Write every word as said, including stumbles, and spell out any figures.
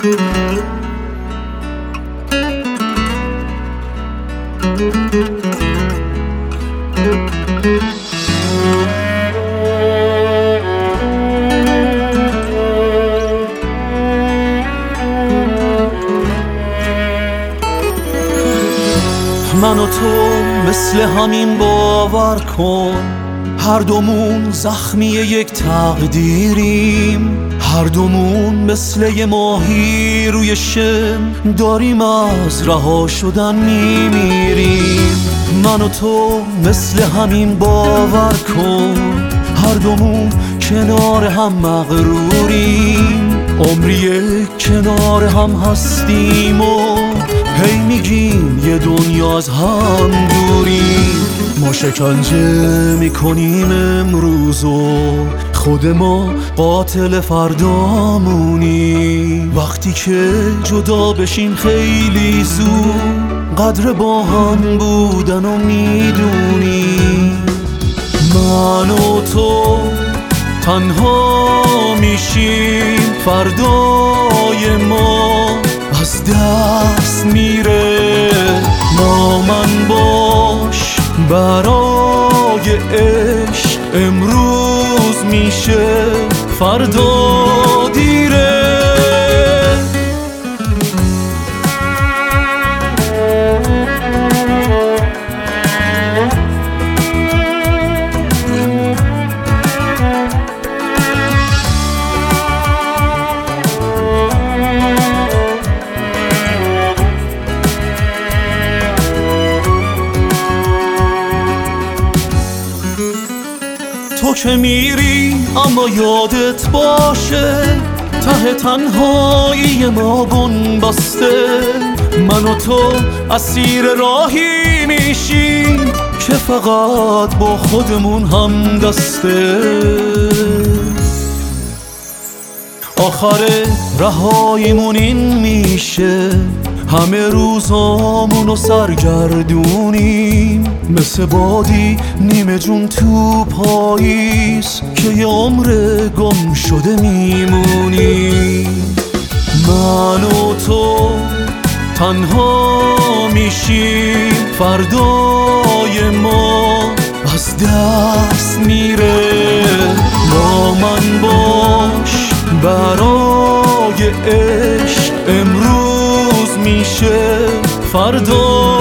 من و تو مثل همین باور کن، هر دومون زخمی یک تقدیریم، هر دومون مثل یه ماهی روی شن داریم از رها شدن میمیریم. من و تو مثل همین باور کن، هر دومون کنار هم مغروریم، عمریه کنار هم هستیم و هی میگیم یه دنیا از هم دوریم. ما شکنجه میکنیم امروز و خود ما قاتل فردامونی، وقتی که جدا بشیم خیلی زود قدر با هم بودن و میدونیم. من و تو تنها میشیم، فردای ما از دست میره. ما من باش برای عشق، امروز میشه فردا دیره. تو که میری اما یادت باشه، ته تنهایی ما بن بسته. من و تو اسیر راهی میشیم که فقط با خودمون هم دسته. آخر رهاییمون این میشه، همه روزامونو سرگردونیم، مثل بادی نیمه جون تو پاییز که یه عمر گم شده میمونیم. من و تو تنها میشیم، فردای ما از دست میره. با من باش برای عشق، امروز میشه فردا